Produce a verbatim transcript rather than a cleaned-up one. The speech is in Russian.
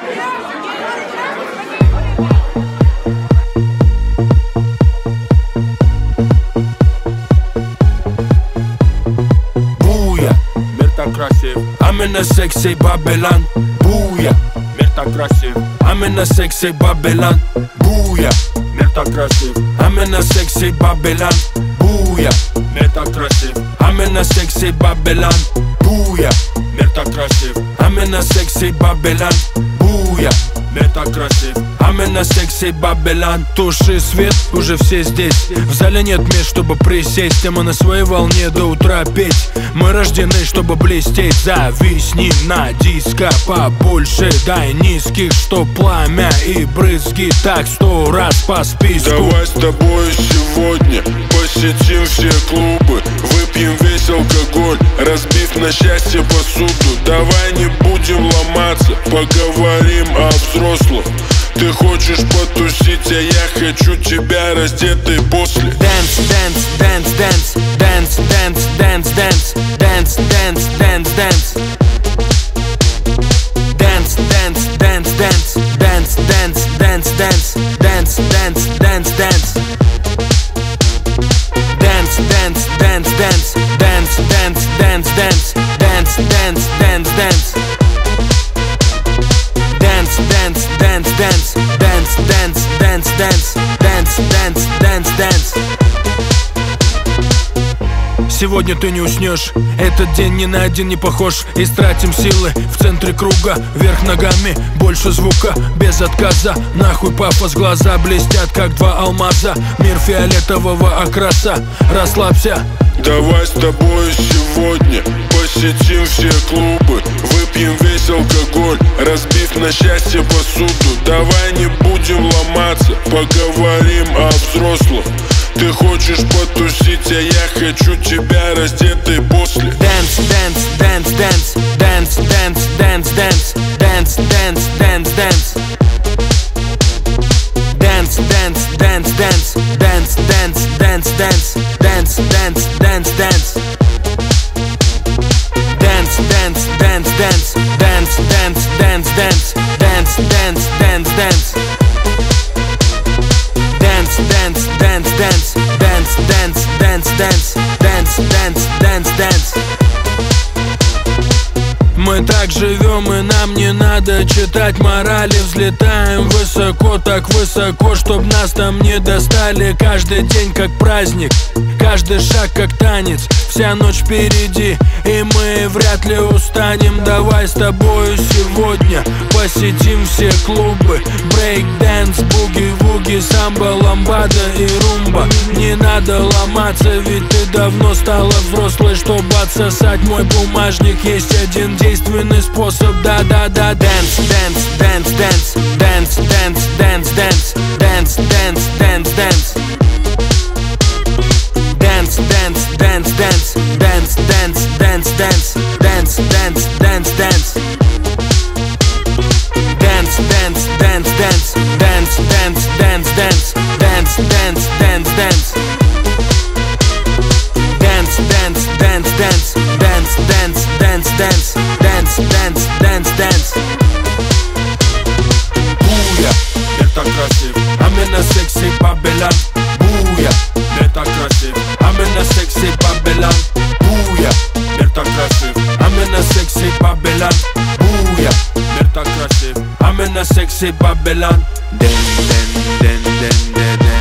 Буя, мир так красив, а мы на сексе Бабелан. Буя, мир так красив, а мы на сексе Бабелан. Буя, мир так красив, а мы на сексе Бабелан. Буя, мир так красив, а мы на сексе Бабелан. Буя, мир так красив, а мы на сексе Бабелан. Буя, мир так красив, а мы на сексе Бабелан. Туши свет, уже все здесь. В зале нет мест, чтобы присесть, а мы на своей волне до утра петь. Мы рождены, чтобы блестеть. Зависни на диско побольше, дай низких, что пламя и брызги так сто раз по списку. Давай с тобой сегодня посетим все клубы, выпьем весь алкоголь, разбив на счастье посуду. Давай не будем ломаться, поговорим о взрослых. Ты хочешь потусить, а я хочу тебя раздетой после. Dance, dance, dance, dance, dance, dance, dance, dance, dance, dance, dance, dance. Dance, dance, dance, dance, dance, dance, dance, dance, dance, dance, dance, dance. Dance, dance, dance, dance, dance, dance, dance, dance, dance, dance, dance, dance. Dance, dance, dance, dance, dance, dance, dance, dance, dance, dance, dance, dance. Сегодня ты не уснешь, этот день ни на один не похож. Истратим силы в центре круга, вверх ногами, больше звука, без отказа. Нахуй пафос, глаза блестят, как два алмаза. Мир фиолетового окраса, расслабься. Давай с тобой сегодня посетим все клубы, выпьем весь алкоголь, разбив на счастье посуду. Давай не будем ломаться, поговорим о взрослых. Ты хочешь потусить, а я хочу тебя раздетой после. Dance, dance, dance, dance, dance, dance, dance, dance, dance, dance, dance, dance. Dance, dance, dance, dance, dance, dance, dance, dance, dance, dance, dance, dance. Dance, dance, dance, dance, dance, dance, dance, dance, dance, dance, dance, dance. Dance, dance, dance, dance, dance, dance, dance, dance, dance, dance, dance, dance. Мы так живем, и нам не надо читать морали. Взлетаем высоко, так высоко, чтоб нас там не достали. Каждый день как праздник, каждый шаг как танец. Вся ночь впереди, и мы вряд ли устанем. Давай с тобою сегодня посетим все клубы. Брейк-дэнс, буги-вуги, самбо, ламбада и румба. Не надо ломаться, ведь ты давно стала взрослой, чтобы отсосать мой бумажник. Есть один действенный способ, да-да-да. Dance, dance, dance, dance, dance, dance, dance, dance, dance, dance, dance, dance. Dance, dance, dance, dance, dance, dance, dance, dance, dance, dance, dance, dance. Dance, dance, dance, dance, dance, dance, dance, dance, dance, dance, dance, dance. Dance, dance, dance, dance, dance, dance, dance, dance, dance, dance, dance, dance. Буя, мир так красив, а мы на сексе Бабелан. Буя, мир так красив, а мы на сексе Бабелан. Буя, мир так красив, а мы на сексе Бабелан. Буя, мир так красив, а мы на сексе Бабелан. Дэн, дэн, дэн, дэн, дэн, дэн.